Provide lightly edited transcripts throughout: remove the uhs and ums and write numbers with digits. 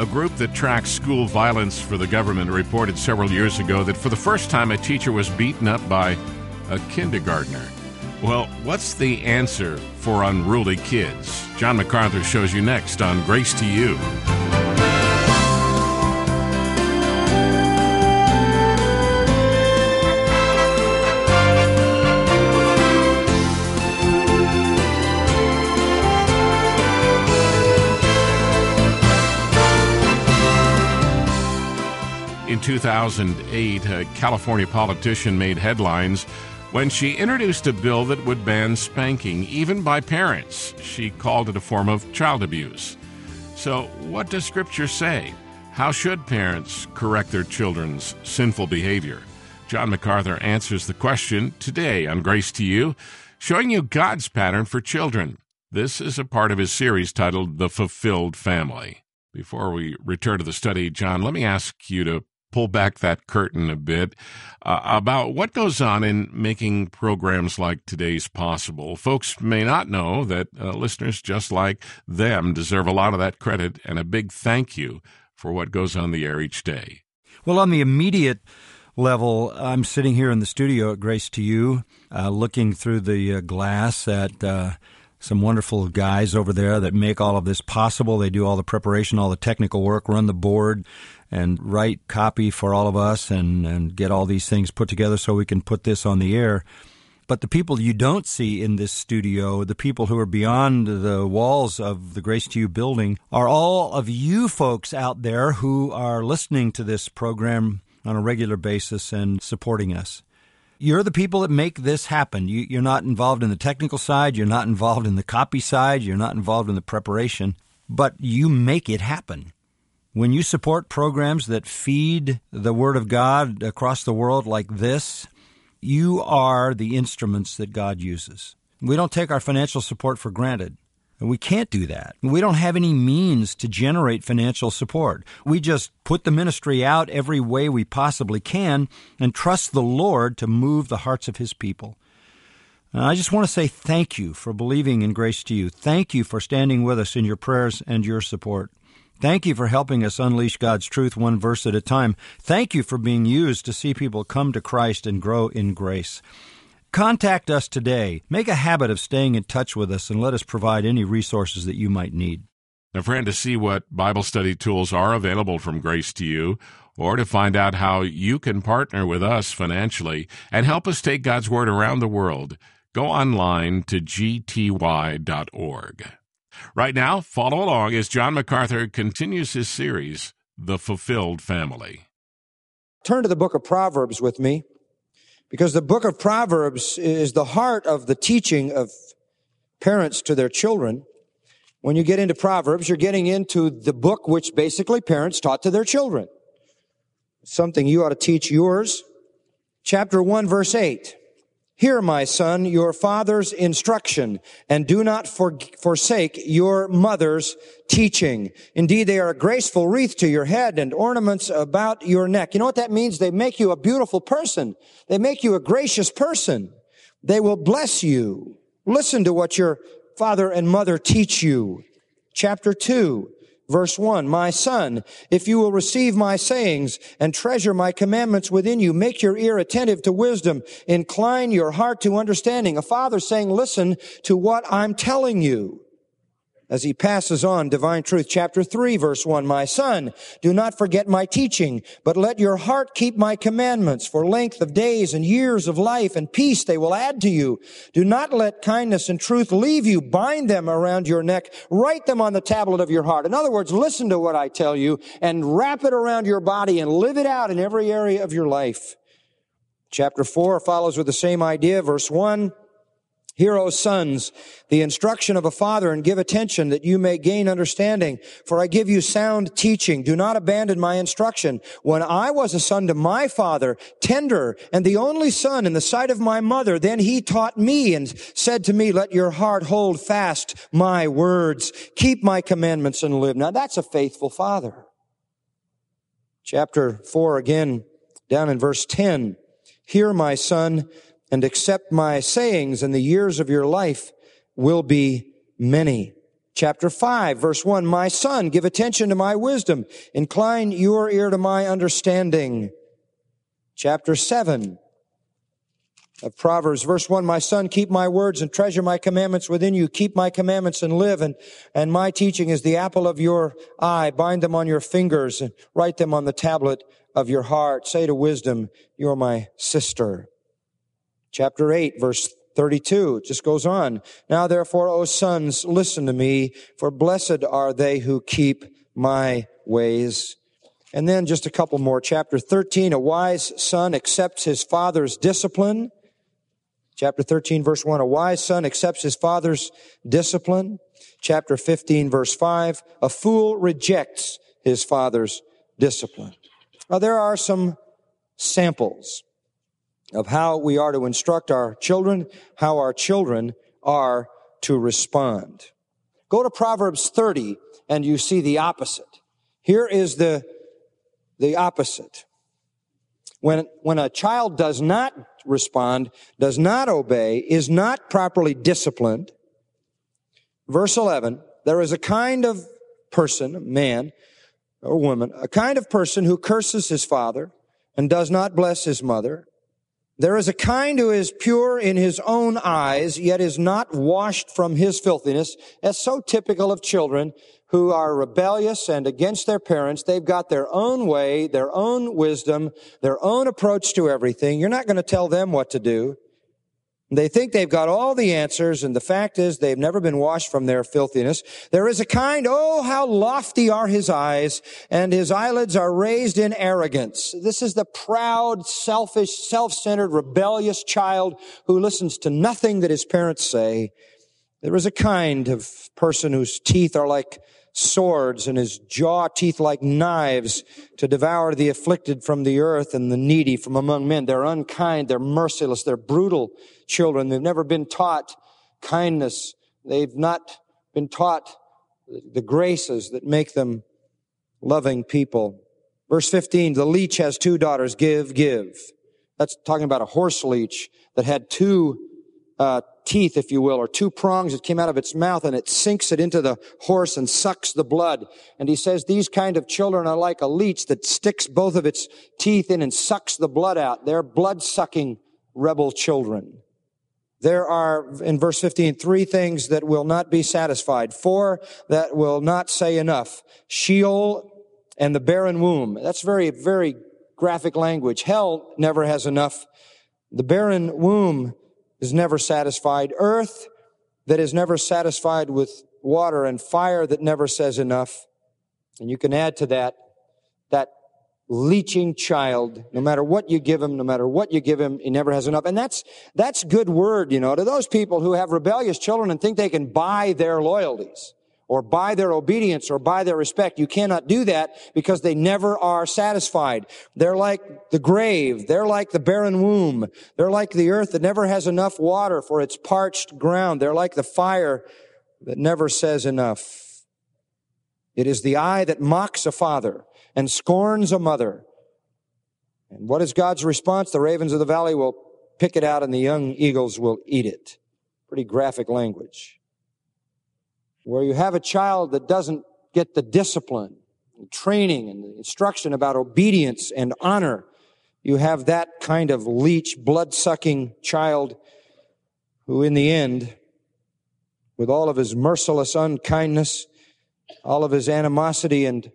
A group that tracks school violence for the government reported several years ago that for the first time a teacher was beaten up by a kindergartner. Well, what's the answer for unruly kids? John MacArthur shows you next on Grace to You. In 2008, a California politician made headlines when she introduced a bill that would ban spanking, even by parents. She called it a form of child abuse. So, what does Scripture say? How should parents correct their children's sinful behavior? John MacArthur answers the question today on Grace to You, showing you God's pattern for children. This is a part of his series titled The Fulfilled Family. Before we return to the study, John, let me ask you to pull back that curtain a bit about what goes on in making programs like today's possible. Folks may not know that listeners just like them deserve a lot of that credit, and a big thank you for what goes on the air each day. Well, on the immediate level, I'm sitting here in the studio at Grace to You, looking through the glass at some wonderful guys over there that make all of this possible. They do all the preparation, all the technical work, run the board, and write copy for all of us and get all these things put together so we can put this on the air. But the people you don't see in this studio, the people who are beyond the walls of the Grace to You building, are all of you folks out there who are listening to this program on a regular basis and supporting us. You're the people that make this happen. You're not involved in the technical side. You're not involved in the copy side. You're not involved in the preparation. But you make it happen. When you support programs that feed the Word of God across the world like this, you are the instruments that God uses. We don't take our financial support for granted. We can't do that. We don't have any means to generate financial support. We just put the ministry out every way we possibly can and trust the Lord to move the hearts of His people. And I just want to say thank you for believing in Grace to You. Thank you for standing with us in your prayers and your support. Thank you for helping us unleash God's truth one verse at a time. Thank you for being used to see people come to Christ and grow in grace. Contact us today. Make a habit of staying in touch with us and let us provide any resources that you might need. Now, friend, to see what Bible study tools are available from Grace to You, or to find out how you can partner with us financially and help us take God's Word around the world, go online to gty.org. Right now, follow along as John MacArthur continues his series, The Fulfilled Family. Turn to the book of Proverbs with me, because the book of Proverbs is the heart of the teaching of parents to their children. When you get into Proverbs, you're getting into the book which basically parents taught to their children. Something you ought to teach yours. Chapter 1, verse 8. Hear, my son, your father's instruction, and do not forsake your mother's teaching. Indeed, they are a graceful wreath to your head and ornaments about your neck. You know what that means? They make you a beautiful person. They make you a gracious person. They will bless you. Listen to what your father and mother teach you. Chapter 2. Verse 1, my son, if you will receive my sayings and treasure my commandments within you, make your ear attentive to wisdom, incline your heart to understanding. A father saying, listen to what I'm telling you. As he passes on divine truth, chapter 3, verse 1, my son, do not forget my teaching, but let your heart keep my commandments. For length of days and years of life and peace they will add to you. Do not let kindness and truth leave you. Bind them around your neck. Write them on the tablet of your heart. In other words, listen to what I tell you and wrap it around your body and live it out in every area of your life. Chapter 4 follows with the same idea, verse 1. Hear, O sons, the instruction of a father, and give attention that you may gain understanding. For I give you sound teaching. Do not abandon my instruction. When I was a son to my father, tender and the only son in the sight of my mother, then he taught me and said to me, let your heart hold fast my words. Keep my commandments and live. Now that's a faithful father. Chapter 4 again, down in verse 10. Hear, my son, and accept my sayings, and the years of your life will be many. Chapter 5, verse 1, my son, give attention to my wisdom. Incline your ear to my understanding. Chapter 7 of Proverbs, verse 1, my son, keep my words and treasure my commandments within you. Keep my commandments and live, and my teaching is the apple of your eye. Bind them on your fingers and write them on the tablet of your heart. Say to wisdom, you're my sister. Chapter 8, verse 32, it just goes on. Now therefore, O sons, listen to me, for blessed are they who keep my ways. And then just a couple more. Chapter 13, a wise son accepts his father's discipline. Chapter 13, verse 1, a wise son accepts his father's discipline. Chapter 15, verse 5, a fool rejects his father's discipline. Now, there are some samples of how we are to instruct our children, how our children are to respond. Go to Proverbs 30, and you see the opposite. Here is the opposite. When a child does not respond, does not obey, is not properly disciplined, verse 11, there is a kind of person, a man or woman, a kind of person who curses his father and does not bless his mother. There is a kind who is pure in his own eyes, yet is not washed from his filthiness. That's so typical of children who are rebellious and against their parents. They've got their own way, their own wisdom, their own approach to everything. You're not going to tell them what to do. They think they've got all the answers, and the fact is they've never been washed from their filthiness. There is a kind, oh, how lofty are his eyes, and his eyelids are raised in arrogance. This is the proud, selfish, self-centered, rebellious child who listens to nothing that his parents say. There is a kind of person whose teeth are like swords and his jaw teeth like knives to devour the afflicted from the earth and the needy from among men. They're unkind, they're merciless, they're brutal children. They've never been taught kindness. They've not been taught the graces that make them loving people. Verse 15, the leech has two daughters, give. That's talking about a horse leech that had two teeth, if you will, or two prongs that came out of its mouth, and it sinks it into the horse and sucks the blood. And he says these kind of children are like a leech that sticks both of its teeth in and sucks the blood out. They're blood-sucking rebel children. There are, in verse 15, three things that will not be satisfied, four that will not say enough. Sheol and the barren womb. That's very, very graphic language. Hell never has enough. The barren womb is never satisfied. Earth that is never satisfied with water, and fire that never says enough. And you can add to that leeching child. No matter what you give him, he never has enough. And that's good word, to those people who have rebellious children and think they can buy their loyalties or buy their obedience or buy their respect. You cannot do that because they never are satisfied. They're like the grave. They're like the barren womb. They're like the earth that never has enough water for its parched ground. They're like the fire that never says enough. It is the eye that mocks a father and scorns a mother. And what is God's response? The ravens of the valley will pick it out and the young eagles will eat it. Pretty graphic language. Where you have a child that doesn't get the discipline, and training, and the instruction about obedience and honor, you have that kind of leech, blood-sucking child who in the end, with all of his merciless unkindness, all of his animosity and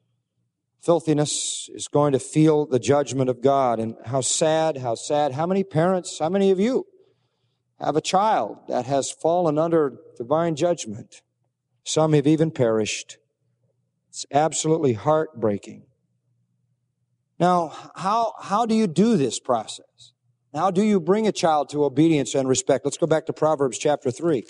filthiness, is going to feel the judgment of God. And how sad. How many parents, how many of you have a child that has fallen under divine judgment? Some have even perished. It's absolutely heartbreaking. Now, how do you do this process? How do you bring a child to obedience and respect? Let's go back to Proverbs chapter 3.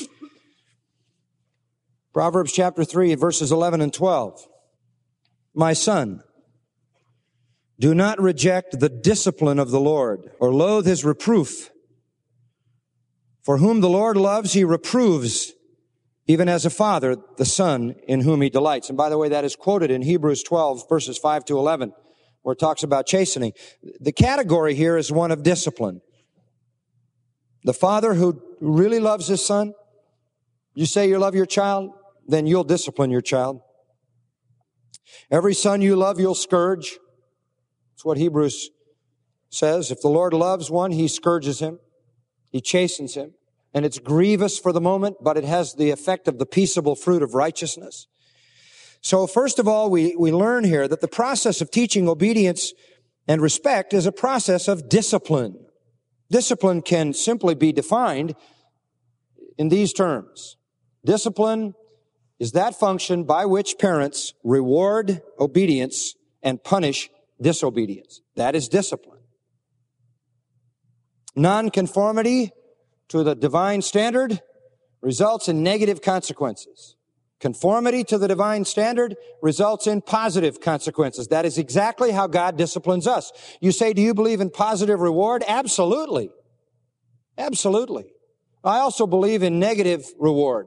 Proverbs chapter 3, verses 11 and 12. My son, do not reject the discipline of the Lord, or loathe his reproof. For whom the Lord loves, he reproves, even as a father, the son in whom he delights. And by the way, that is quoted in Hebrews 12, verses 5 to 11, where it talks about chastening. The category here is one of discipline. The father who really loves his son, you say you love your child, then you'll discipline your child. Every son you love, you'll scourge. That's what Hebrews says. If the Lord loves one, he scourges him. He chastens him. And it's grievous for the moment, but it has the effect of the peaceable fruit of righteousness. So first of all, we learn here that the process of teaching obedience and respect is a process of discipline. Discipline can simply be defined in these terms. Discipline is that function by which parents reward obedience and punish disobedience. That is discipline. Nonconformity to the divine standard results in negative consequences. Conformity to the divine standard results in positive consequences. That is exactly how God disciplines us. You say, do you believe in positive reward? Absolutely. Absolutely. I also believe in negative reward.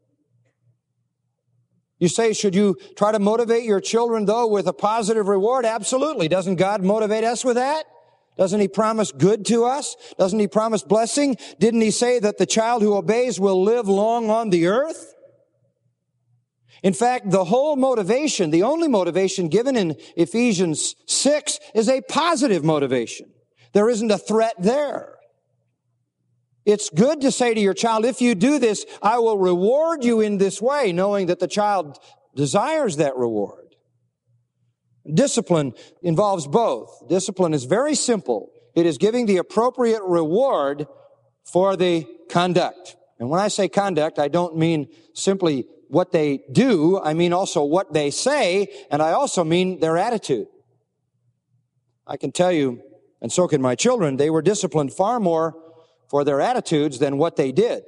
You say, should you try to motivate your children, though, with a positive reward? Absolutely. Doesn't God motivate us with that? Doesn't he promise good to us? Doesn't he promise blessing? Didn't he say that the child who obeys will live long on the earth? In fact, the whole motivation, the only motivation given in Ephesians 6 is a positive motivation. There isn't a threat there. It's good to say to your child, if you do this, I will reward you in this way, knowing that the child desires that reward. Discipline involves both. Discipline is very simple. It is giving the appropriate reward for the conduct. And when I say conduct, I don't mean simply what they do. I mean also what they say, and I also mean their attitude. I can tell you, and so can my children, they were disciplined far more for their attitudes than what they did.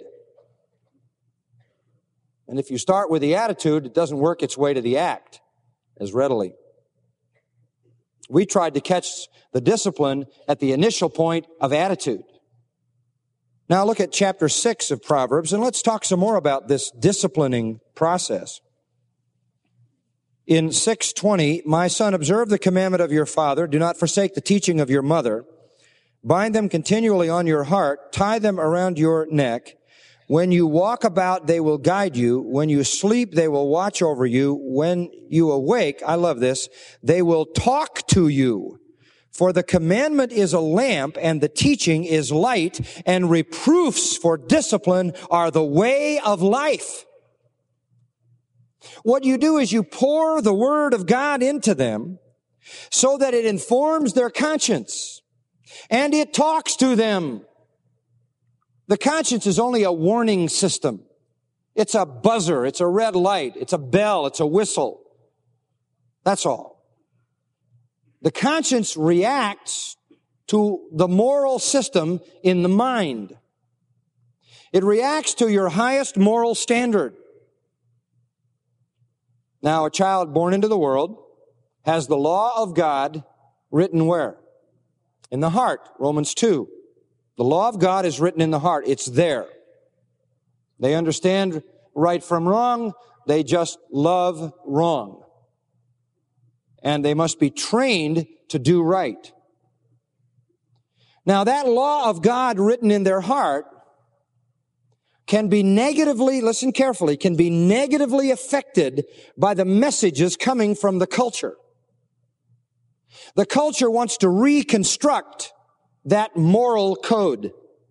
And if you start with the attitude, it doesn't work its way to the act as readily. We tried to catch the discipline at the initial point of attitude. Now look at chapter 6 of Proverbs, and let's talk some more about this disciplining process. In 6:20, my son, observe the commandment of your father. Do not forsake the teaching of your mother. Bind them continually on your heart. Tie them around your neck. When you walk about, they will guide you. When you sleep, they will watch over you. When you awake, I love this, they will talk to you. For the commandment is a lamp, and the teaching is light, and reproofs for discipline are the way of life. What you do is you pour the Word of God into them so that it informs their conscience, and it talks to them. The conscience is only a warning system. It's a buzzer, it's a red light, it's a bell, it's a whistle. That's all. The conscience reacts to the moral system in the mind. It reacts to your highest moral standard. Now, a child born into the world has the law of God written where? In the heart, Romans 2. The law of God is written in the heart. It's there. They understand right from wrong. They just love wrong. And they must be trained to do right. Now, that law of God written in their heart can be negatively, listen carefully, can be negatively affected by the messages coming from the culture. The culture wants to reconstruct that moral code.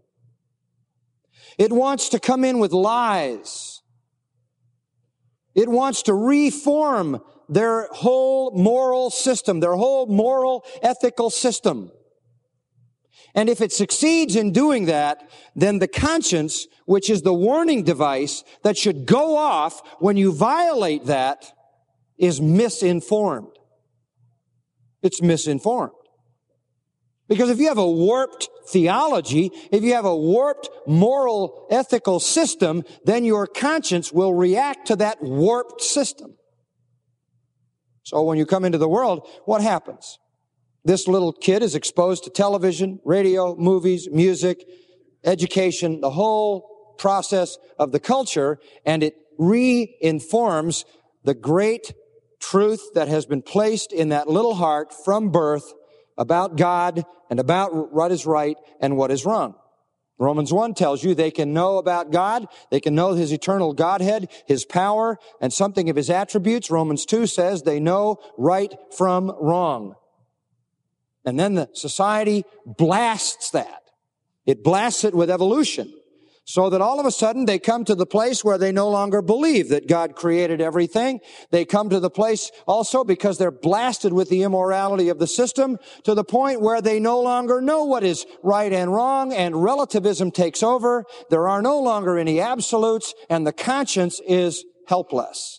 It wants to come in with lies. It wants to reform their whole moral system, their whole moral ethical system. And if it succeeds in doing that, then the conscience, which is the warning device that should go off when you violate that, is misinformed. It's misinformed. Because if you have a warped theology, if you have a warped moral ethical system, then your conscience will react to that warped system. So when you come into the world, what happens? This little kid is exposed to television, radio, movies, music, education, the whole process of the culture, and it re-informs the great truth that has been placed in that little heart from birth about God and about what is right and what is wrong. Romans 1 tells you they can know about God, they can know His eternal Godhead, His power, and something of His attributes. Romans 2 says they know right from wrong. And then the society blasts that. It blasts it with evolution, so that all of a sudden they come to the place where they no longer believe that God created everything. They come to the place also because they're blasted with the immorality of the system to the point where they no longer know what is right and wrong, and relativism takes over. There are no longer any absolutes, and the conscience is helpless.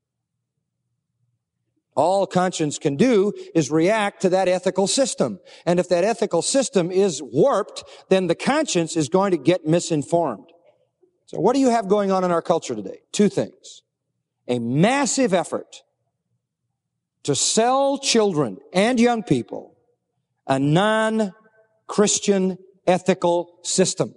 All conscience can do is react to that ethical system. And if that ethical system is warped, then the conscience is going to get misinformed. So what do you have going on in our culture today? Two things. A massive effort to sell children and young people a non-Christian ethical system.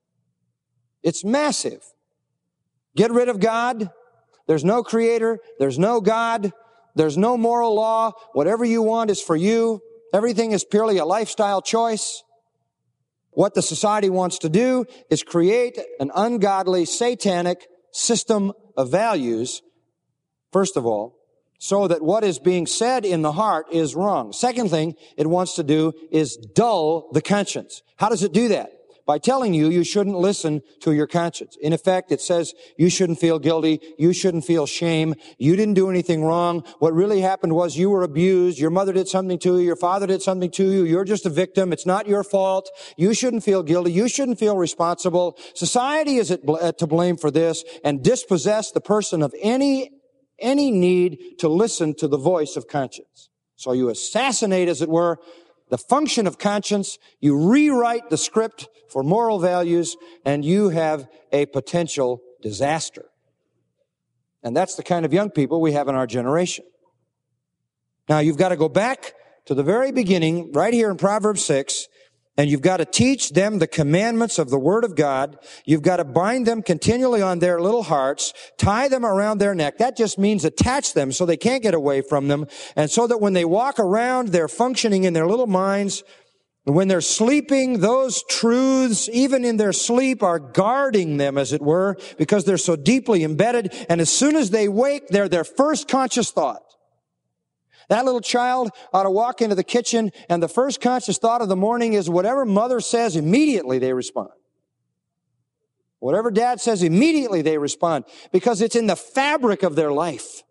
It's massive. Get rid of God. There's no creator. There's no God. There's no moral law. Whatever you want is for you. Everything is purely a lifestyle choice. What the society wants to do is create an ungodly, satanic system of values, first of all, so that what is being said in the heart is wrong. Second thing it wants to do is dull the conscience. How does it do that? By telling you you shouldn't listen to your conscience. In effect, it says you shouldn't feel guilty. You shouldn't feel shame. You didn't do anything wrong. What really happened was you were abused. Your mother did something to you. Your father did something to you. You're just a victim. It's not your fault. You shouldn't feel guilty. You shouldn't feel responsible. Society is to blame for this and dispossess the person of any need to listen to the voice of conscience. So you assassinate, as it were, the function of conscience, you rewrite the script for moral values, and you have a potential disaster. And that's the kind of young people we have in our generation. Now, you've got to go back to the very beginning, right here in Proverbs 6, and you've got to teach them the commandments of the Word of God. You've got to bind them continually on their little hearts, tie them around their neck. That just means attach them so they can't get away from them, and so that when they walk around, they're functioning in their little minds. And when they're sleeping, those truths, even in their sleep, are guarding them, as it were, because they're so deeply embedded. And as soon as they wake, they're their first conscious thought. That little child ought to walk into the kitchen, and the first conscious thought of the morning is whatever mother says, immediately they respond. Whatever dad says, immediately they respond, because it's in the fabric of their life.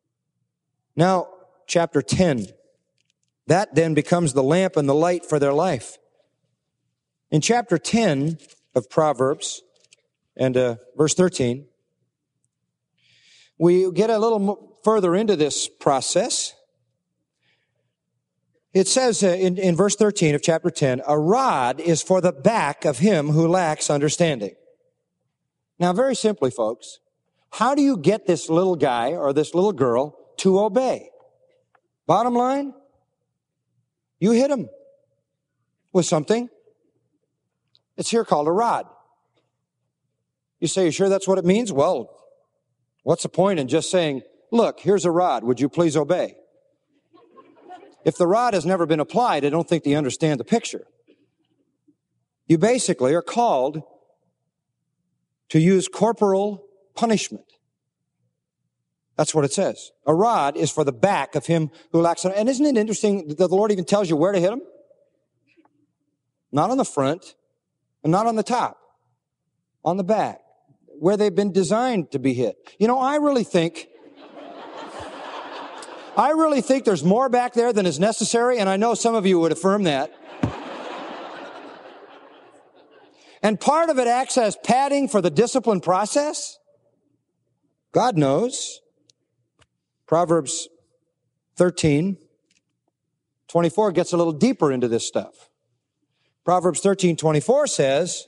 Now, chapter 10. That then becomes the lamp and the light for their life. In chapter 10 of Proverbs, and verse 13, we get a little further into this process. It says in verse 13 of chapter 10, a rod is for the back of him who lacks understanding. Now, very simply, folks, how do you get this little guy or this little girl to obey? Bottom line, you hit him with something. It's here called a rod. You say, you sure that's what it means? Well, what's the point in just saying, look, here's a rod. Would you please obey? If the rod has never been applied, I don't think they understand the picture. You basically are called to use corporal punishment. That's what it says. A rod is for the back of him who lacks. And isn't it interesting that the Lord even tells you where to hit him? Not on the front, and not on the top. On the back, where they've been designed to be hit. You know, I really think there's more back there than is necessary, and I know some of you would affirm that. And part of it acts as padding for the discipline process. God knows. Proverbs 13:24 gets a little deeper into this stuff. Proverbs 13:24 says,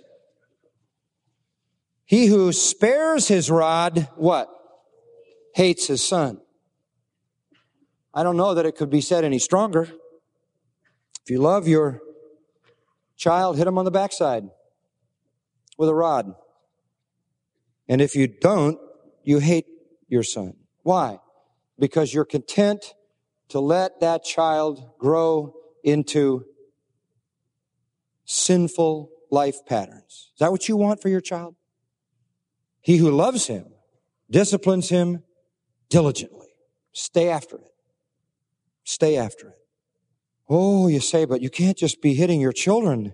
he who spares his rod, what? Hates his son. I don't know that it could be said any stronger. If you love your child, hit him on the backside with a rod. And if you don't, you hate your son. Why? Because you're content to let that child grow into sinful life patterns. Is that what you want for your child? He who loves him disciplines him diligently. Stay after it. Stay after it. Oh, you say, but you can't just be hitting your children.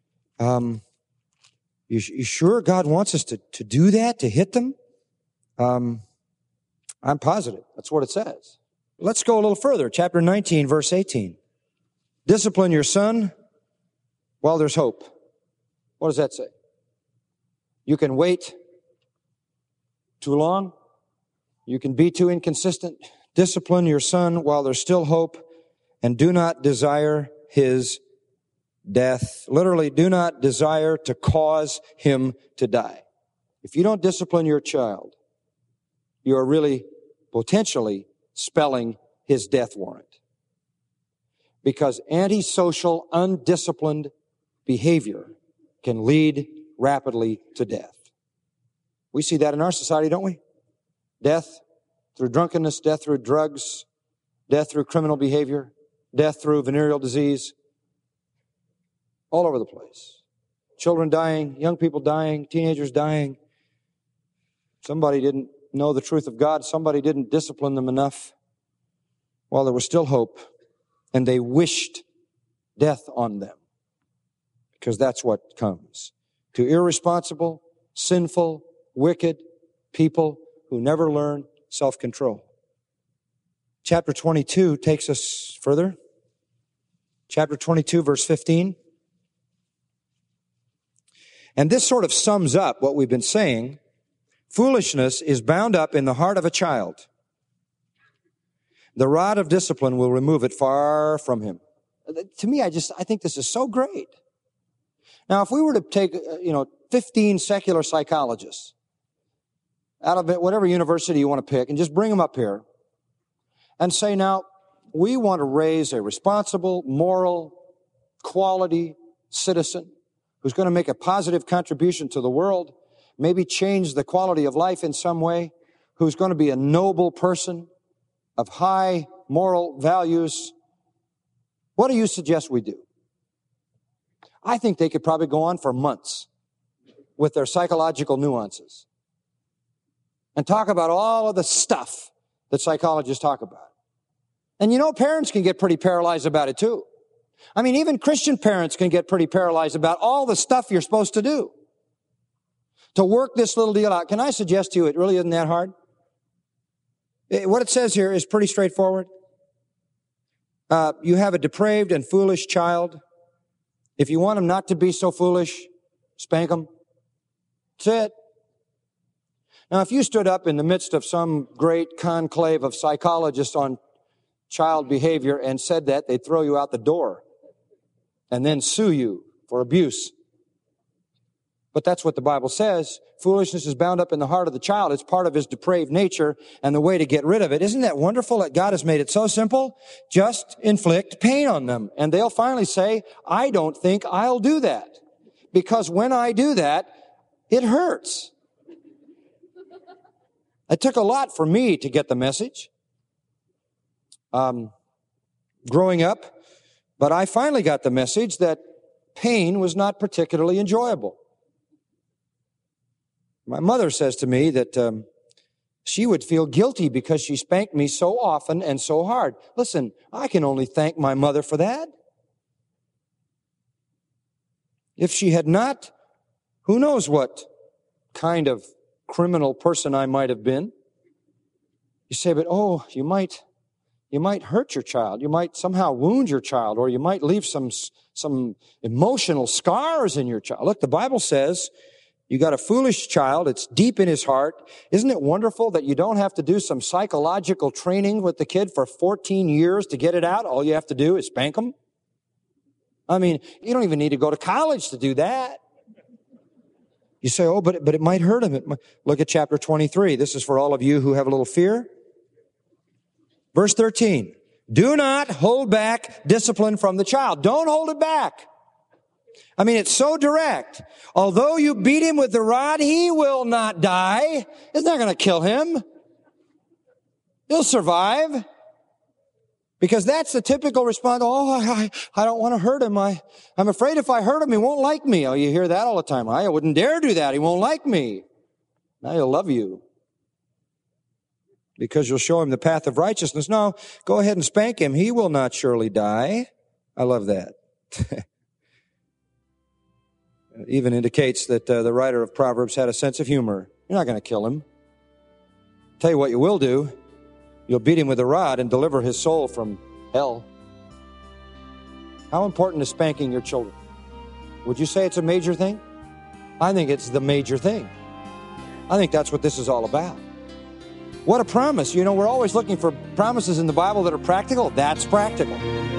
You sure God wants us to do that, to hit them? I'm positive. That's what it says. Let's go a little further. Chapter 19, verse 18. Discipline your son while there's hope. What does that say? You can wait too long. You can be too inconsistent. Discipline your son while there's still hope, and do not desire his death. Literally, do not desire to cause him to die. If you don't discipline your child, you are really potentially spelling his death warrant. Because antisocial, undisciplined behavior can lead rapidly to death. We see that in our society, don't we? Death through drunkenness, death through drugs, death through criminal behavior, death through venereal disease, all over the place. Children dying, young people dying, teenagers dying. Somebody didn't know the truth of God. Somebody didn't discipline them enough while there was still hope, and they wished death on them, because that's what comes to irresponsible, sinful, wicked people who never learn self-control. Chapter 22 takes us further. Chapter 22, verse 15. And this sort of sums up what we've been saying. Foolishness is bound up in the heart of a child. The rod of discipline will remove it far from him. To me, I think this is so great. Now, if we were to take, 15 secular psychologists out of whatever university you want to pick and just bring them up here and say, now, we want to raise a responsible, moral, quality citizen who's going to make a positive contribution to the world, maybe change the quality of life in some way, who's going to be a noble person of high moral values. What do you suggest we do? I think they could probably go on for months with their psychological nuances and talk about all of the stuff that psychologists talk about. And parents can get pretty paralyzed about it too. I mean, even Christian parents can get pretty paralyzed about all the stuff you're supposed to do to work this little deal out. Can I suggest to you it really isn't that hard? What it says here is pretty straightforward. You have a depraved and foolish child. If you want him not to be so foolish, spank him. That's it. Now, if you stood up in the midst of some great conclave of psychologists on child behavior and said that, they'd throw you out the door and then sue you for abuse. But that's what the Bible says. Foolishness is bound up in the heart of the child. It's part of his depraved nature, and the way to get rid of it. Isn't that wonderful that God has made it so simple? Just inflict pain on them. And they'll finally say, I don't think I'll do that. Because when I do that, it hurts. It took a lot for me to get the message growing up, but I finally got the message that pain was not particularly enjoyable. My mother says to me that she would feel guilty because she spanked me so often and so hard. Listen, I can only thank my mother for that. If she had not, who knows what kind of criminal person I might have been. You say, but you might hurt your child. You might somehow wound your child, or you might leave some emotional scars in your child. Look, the Bible says you got a foolish child. It's deep in his heart. Isn't it wonderful that you don't have to do some psychological training with the kid for 14 years to get it out? All you have to do is spank them. I mean, you don't even need to go to college to do that. You say, but it might hurt him. Look at chapter 23. This is for all of you who have a little fear. Verse 13. Do not hold back discipline from the child. Don't hold it back. I mean, it's so direct. Although you beat him with the rod, he will not die. It's not going to kill him. He'll survive. Because that's the typical response. Oh, I don't want to hurt him. I'm afraid if I hurt him, he won't like me. Oh, you hear that all the time. I wouldn't dare do that. He won't like me. Now he'll love you because you'll show him the path of righteousness. No, go ahead and spank him. He will not surely die. I love that. It even indicates that the writer of Proverbs had a sense of humor. You're not going to kill him. Tell you what you will do. You'll beat him with a rod and deliver his soul from hell. How important is spanking your children? Would you say it's a major thing? I think it's the major thing. I think that's what this is all about. What a promise. You know, we're always looking for promises in the Bible that are practical. That's practical.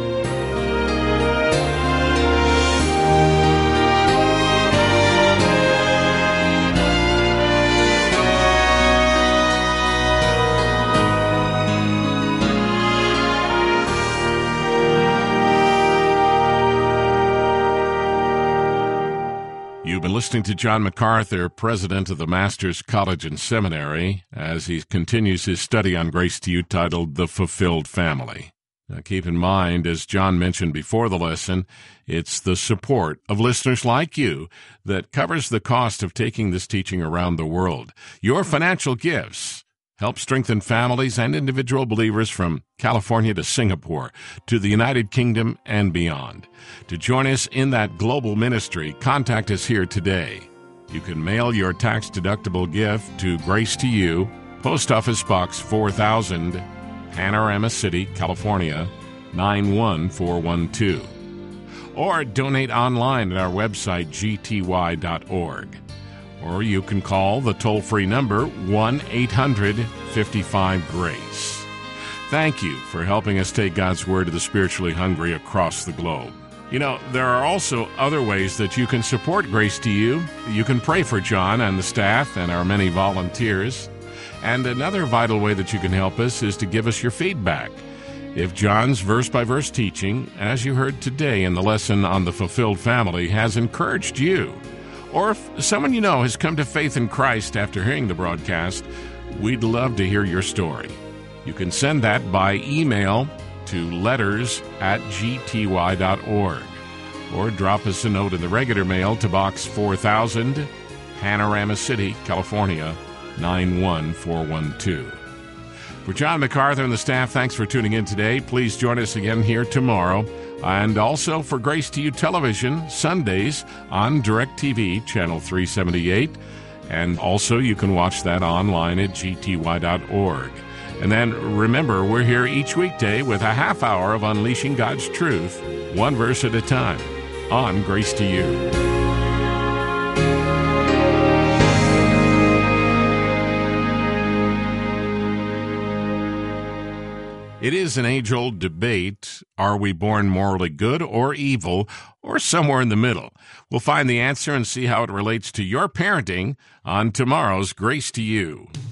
You've been listening to John MacArthur, president of the Masters College and Seminary, as he continues his study on Grace to You titled The Fulfilled Family. Now, keep in mind, as John mentioned before the lesson, it's the support of listeners like you that covers the cost of taking this teaching around the world. Your financial gifts help strengthen families and individual believers from California to Singapore, to the United Kingdom and beyond. To join us in that global ministry, contact us here today. You can mail your tax-deductible gift to Grace to You, Post Office Box 4000, Panorama City, California, 91412. Or donate online at our website, gty.org. Or you can call the toll-free number 1-800-55-GRACE. Thank you for helping us take God's Word to the spiritually hungry across the globe. You know, there are also other ways that you can support Grace to You. You can pray for John and the staff and our many volunteers. And another vital way that you can help us is to give us your feedback. If John's verse-by-verse teaching, as you heard today in the lesson on the Fulfilled Family, has encouraged you, or if someone you know has come to faith in Christ after hearing the broadcast, we'd love to hear your story. You can send that by email to letters@gty.org, or drop us a note in the regular mail to Box 4000, Panorama City, California, 91412. For John MacArthur and the staff, thanks for tuning in today. Please join us again here tomorrow. And also for Grace to You Television, Sundays on DirecTV, Channel 378. And also you can watch that online at gty.org. And then remember, we're here each weekday with a half hour of unleashing God's truth, one verse at a time, on Grace to You. It is an age-old debate. Are we born morally good or evil, or somewhere in the middle? We'll find the answer and see how it relates to your parenting on tomorrow's Grace to You.